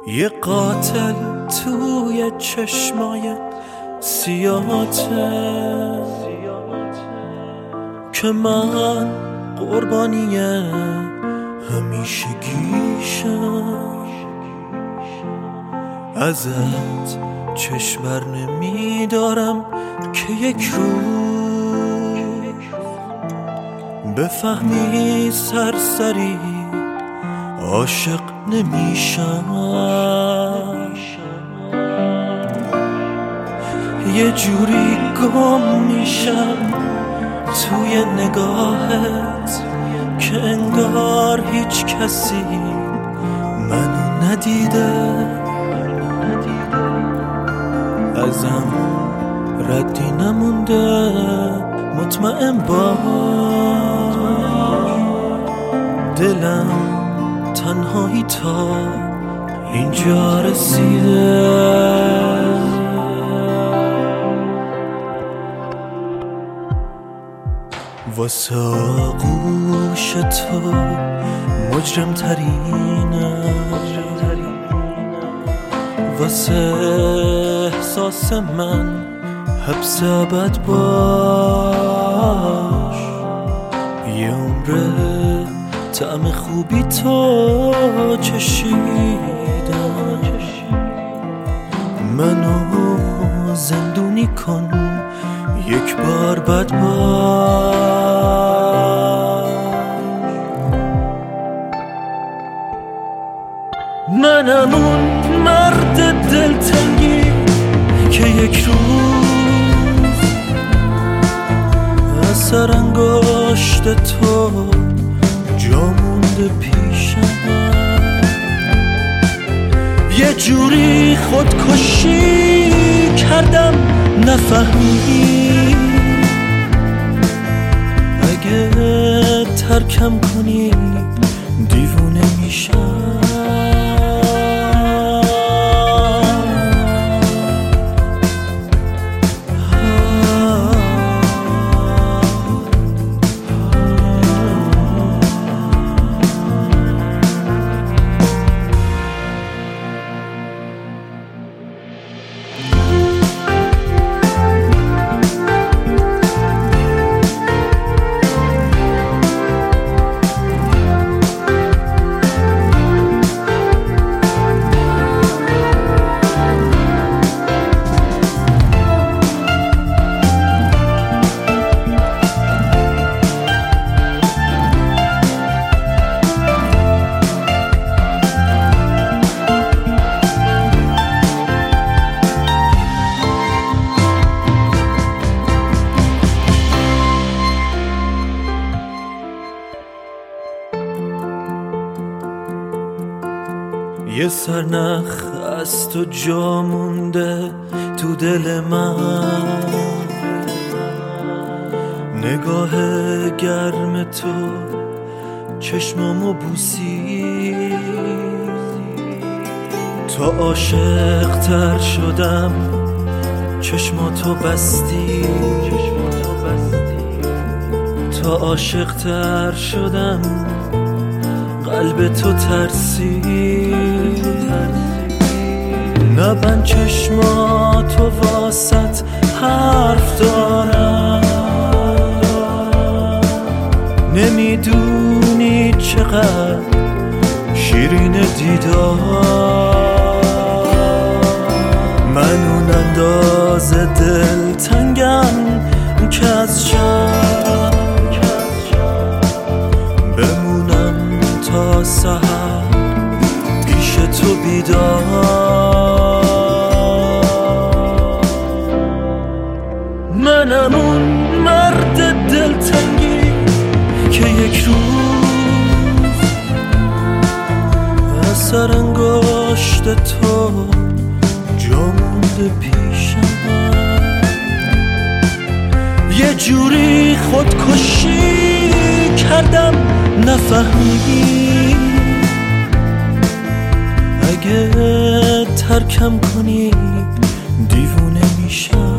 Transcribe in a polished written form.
یه قاتل توی چشمای سیاهته که من قربانی همیشگیشم. ازت چشم بر نمیدارم که یک روز بفهمی سرسری عاشق نمیشم. یه جوری گم میشم توی نگاهت که انگار هیچ کسی منو ندیده. ازم ردی نمونده، مطمئن باش دلم تنهایی تا اینجا رسیده. واسه آغوش تو مجرم ترینه، واسه احساس من حبس ابد باش. یه عمره طعم خوبی تو چشیدم، منو زندونی کن یک بار بد باش. منم اون مرد دلتنگی که یک روز اثر انگشت تو جا مونده پیشم. یه جوری خودکشی کردم نفهمی، اگه ترکم کنی دیوونه میشم. یه سرنخ از تو جا مونده تو دل من، نگاه گرم تو چشمامو بوسی. تا عاشق تر شدم چشماتو بستی، تا عاشق تر شدم قلب تو ترسید. نبند چشماتو واسط حرف دارم، نمیدونی چقدر شیرین دیدار. من اون اندازه دلتنگم که از شب بمونم تا سحر پیش تو بیدار. منم اون مرد دلتنگی که یک روز اثر انگشت تو جا مونده پیشم. یه جوری خودکشی کردم نفهمی، اگه ترکم کنی دیوونه میشم.